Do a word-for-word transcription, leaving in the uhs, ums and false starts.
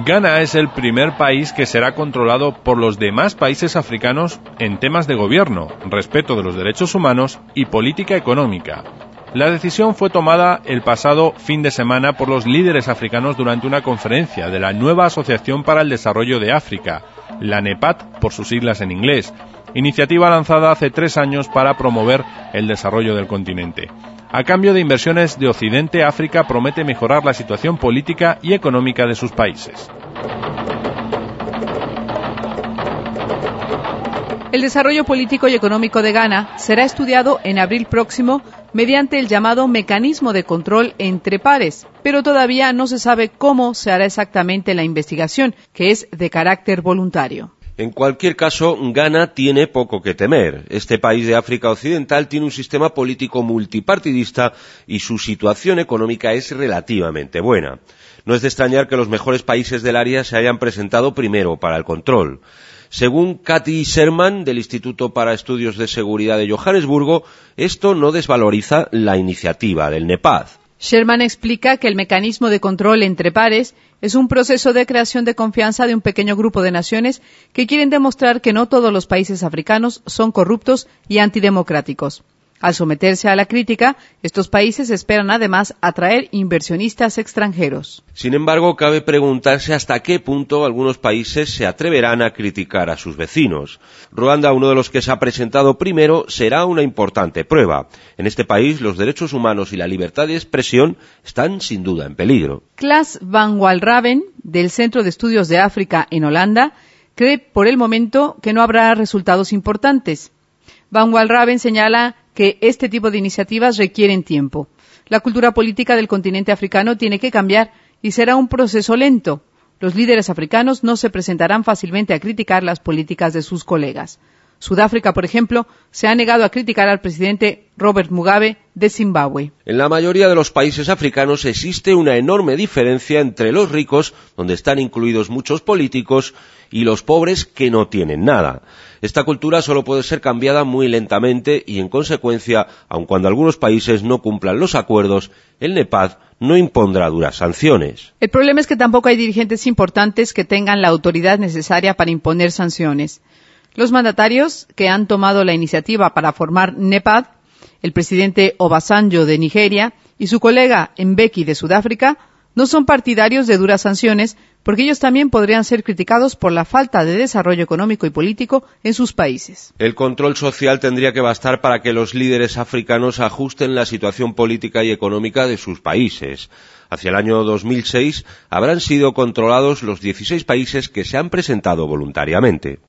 Ghana es el primer país que será controlado por los demás países africanos en temas de gobierno, respeto de los derechos humanos y política económica. La decisión fue tomada el pasado fin de semana por los líderes africanos durante una conferencia de la nueva Asociación para el Desarrollo de África, la NEPAD por sus siglas en inglés, iniciativa lanzada hace tres años para promover el desarrollo del continente. A cambio de inversiones de Occidente, África promete mejorar la situación política y económica de sus países. El desarrollo político y económico de Ghana será estudiado en abril próximo mediante el llamado mecanismo de control entre pares, pero todavía no se sabe cómo se hará exactamente la investigación, que es de carácter voluntario. En cualquier caso, Ghana tiene poco que temer. Este país de África Occidental tiene un sistema político multipartidista y su situación económica es relativamente buena. No es de extrañar que los mejores países del área se hayan presentado primero para el control. Según Cathy Sherman, del Instituto para Estudios de Seguridad de Johannesburgo, esto no desvaloriza la iniciativa del NEPAD. Sherman explica que el mecanismo de control entre pares es un proceso de creación de confianza de un pequeño grupo de naciones que quieren demostrar que no todos los países africanos son corruptos y antidemocráticos. Al someterse a la crítica, estos países esperan además atraer inversionistas extranjeros. Sin embargo, cabe preguntarse hasta qué punto algunos países se atreverán a criticar a sus vecinos. Ruanda, uno de los que se ha presentado primero, será una importante prueba. En este país, los derechos humanos y la libertad de expresión están sin duda en peligro. Klaas van Walraven, del Centro de Estudios de África en Holanda, cree por el momento que no habrá resultados importantes. Van Walraven señala que este tipo de iniciativas requieren tiempo. La cultura política del continente africano tiene que cambiar y será un proceso lento. Los líderes africanos no se presentarán fácilmente a criticar las políticas de sus colegas. Sudáfrica, por ejemplo, se ha negado a criticar al presidente Robert Mugabe de Zimbabue. En la mayoría de los países africanos existe una enorme diferencia entre los ricos, donde están incluidos muchos políticos, y los pobres que no tienen nada. Esta cultura solo puede ser cambiada muy lentamente y, en consecuencia, aun cuando algunos países no cumplan los acuerdos, el NEPAD no impondrá duras sanciones. El problema es que tampoco hay dirigentes importantes que tengan la autoridad necesaria para imponer sanciones. Los mandatarios que han tomado la iniciativa para formar NEPAD, el presidente Obasanjo de Nigeria y su colega Mbeki de Sudáfrica, no son partidarios de duras sanciones porque ellos también podrían ser criticados por la falta de desarrollo económico y político en sus países. El control social tendría que bastar para que los líderes africanos ajusten la situación política y económica de sus países. Hacia el año dos mil seis habrán sido controlados los dieciséis países que se han presentado voluntariamente.